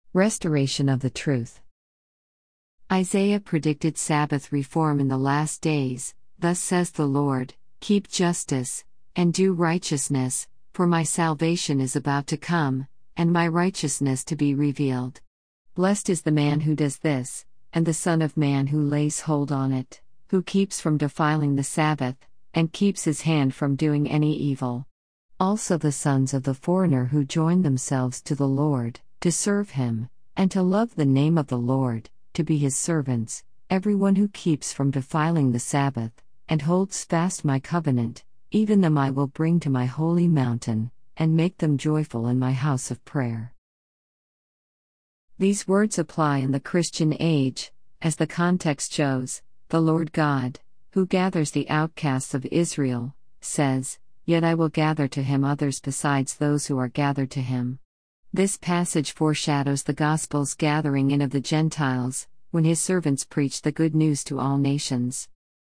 Restoration of the truth. Isaiah predicted Sabbath reform in the last days. Thus says the Lord, keep justice, and do righteousness, for my salvation is about to come, and my righteousness to be revealed. Blessed is the man who does this, and the Son of Man who lays hold on it, who keeps from defiling the Sabbath, and keeps his hand from doing any evil. Also the sons of the foreigner who join themselves to the Lord, to serve him, and to love the name of the Lord, to be his servants, everyone who keeps from defiling the Sabbath, and holds fast my covenant, even them I will bring to my holy mountain, and make them joyful in my house of prayer. These words apply in the Christian age, as the context shows. The Lord God, who gathers the outcasts of Israel, says, "Yet I will gather to him others besides those who are gathered to him." This passage foreshadows the Gospel's gathering in of the Gentiles, when his servants preach the good news to all nations.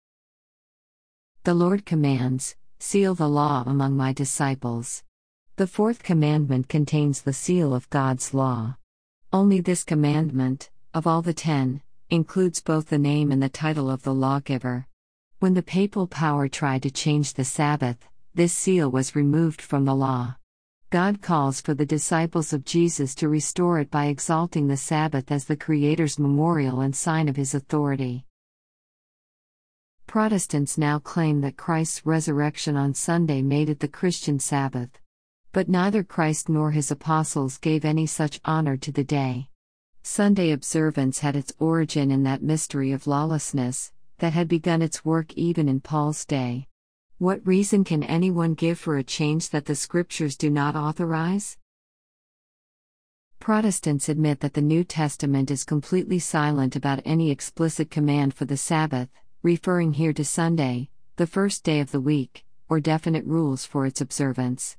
The Lord commands, "Seal the law among my disciples." The fourth commandment contains the seal of God's law. Only this commandment, of all the 10, includes both the name and the title of the lawgiver. When the papal power tried to change the Sabbath, this seal was removed from the law. God calls for the disciples of Jesus to restore it by exalting the Sabbath as the Creator's memorial and sign of his authority. Protestants now claim that Christ's resurrection on Sunday made it the Christian Sabbath. But neither Christ nor his apostles gave any such honor to the day. Sunday observance had its origin in that mystery of lawlessness that had begun its work even in Paul's day. What reason can anyone give for a change that the Scriptures do not authorize? Protestants admit that the New Testament is completely silent about any explicit command for the Sabbath, referring here to Sunday, the first day of the week, or definite rules for its observance.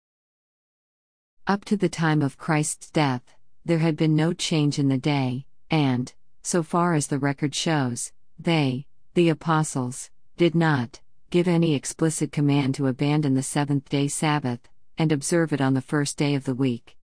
Up to the time of Christ's death, there had been no change in the day, and, so far as the record shows, they, the apostles, did not give any explicit command to abandon the seventh-day Sabbath, and observe it on the first day of the week.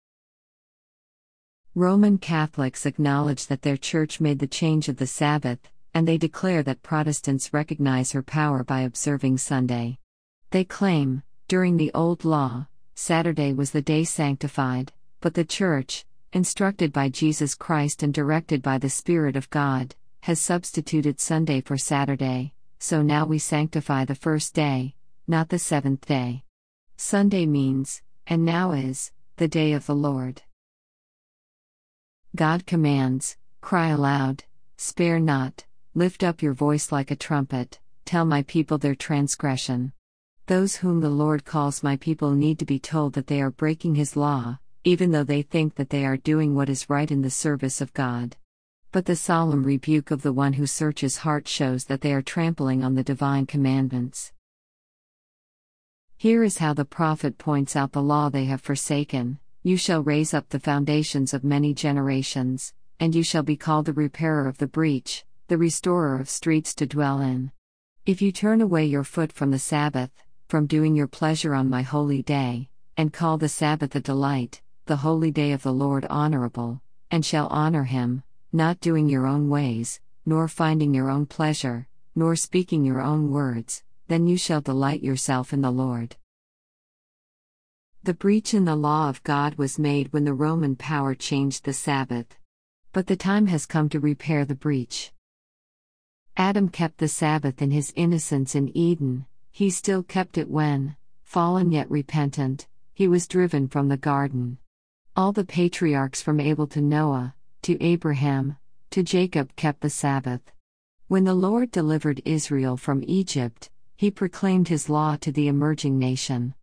Roman Catholics acknowledge that their church made the change of the Sabbath, and they declare that Protestants recognize her power by observing Sunday. They claim, during the Old Law, Saturday was the day sanctified, but the Church, instructed by Jesus Christ and directed by the Spirit of God, has substituted Sunday for Saturday, so now we sanctify the first day, not the seventh day. Sunday means, and now is, the day of the Lord. God commands, "Cry aloud, spare not, lift up your voice like a trumpet, tell my people their transgression." Those whom the Lord calls my people need to be told that they are breaking his law, even though they think that they are doing what is right in the service of God. But the solemn rebuke of the one who searches hearts shows that they are trampling on the divine commandments. Here is how the prophet points out the law they have forsaken: "You shall raise up the foundations of many generations, and you shall be called the repairer of the breach, the restorer of streets to dwell in. If you turn away your foot from the Sabbath, from doing your pleasure on my holy day, and call the Sabbath a delight, the holy day of the Lord honorable, and shall honor him, not doing your own ways, nor finding your own pleasure, nor speaking your own words, then you shall delight yourself in the Lord." The breach in the law of God was made when the Roman power changed the Sabbath. But the time has come to repair the breach. Adam kept the Sabbath in his innocence in Eden. He still kept it when, fallen yet repentant, he was driven from the garden. All the patriarchs from Abel to Noah, to Abraham, to Jacob kept the Sabbath. When the Lord delivered Israel from Egypt, he proclaimed his law to the emerging nation.